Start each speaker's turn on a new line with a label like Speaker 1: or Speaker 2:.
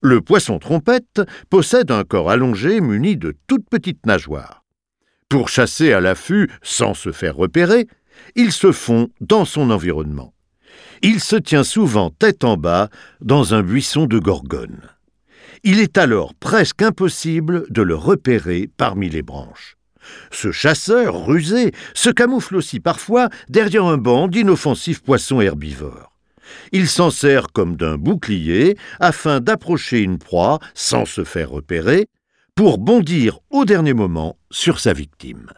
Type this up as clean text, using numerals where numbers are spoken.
Speaker 1: Le poisson-trompette possède un corps allongé muni de toutes petites nageoires. Pour chasser à l'affût sans se faire repérer, il se fond dans son environnement. Il se tient souvent tête en bas dans un buisson de gorgones. Il est alors presque impossible de le repérer parmi les branches. Ce chasseur rusé se camoufle aussi parfois derrière un banc d'inoffensifs poissons herbivores. Il s'en sert comme d'un bouclier afin d'approcher une proie sans se faire repérer, pour bondir au dernier moment sur sa victime.